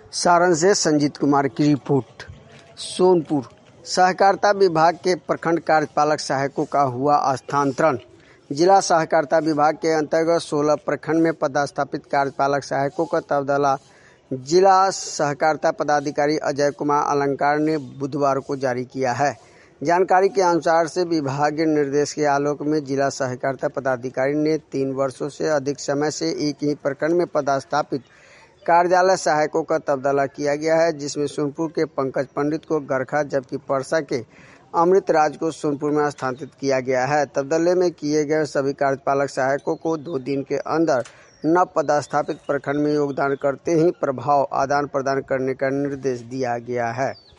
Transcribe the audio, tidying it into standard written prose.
सारण से संजीत कुमार की रिपोर्ट। सोनपुर सहकारिता विभाग के प्रखंड कार्यपालक सहायकों का हुआ स्थानांतरण। जिला सहकारिता विभाग के अंतर्गत 16 प्रखंड में पदस्थापित कार्यपालक सहायकों का तबादला जिला सहकारिता पदाधिकारी अजय कुमार अलंकार ने बुधवार को जारी किया है। जानकारी के अनुसार से विभागीय निर्देश के आलोक में जिला सहकारिता पदाधिकारी ने 3 वर्षों से अधिक समय से एक ही प्रखंड में पदस्थापित कार्यालय सहायकों का तबादला किया गया है, जिसमें सोनपुर के पंकज पंडित को गरखा जबकि परसा के अमृत राज को सोनपुर में स्थानांतरित किया गया है। तबादले में किए गए सभी कार्यपालक सहायकों को 2 दिन के अंदर नव पदस्थापित प्रखंड में योगदान करते ही प्रभाव आदान प्रदान करने का निर्देश दिया गया है।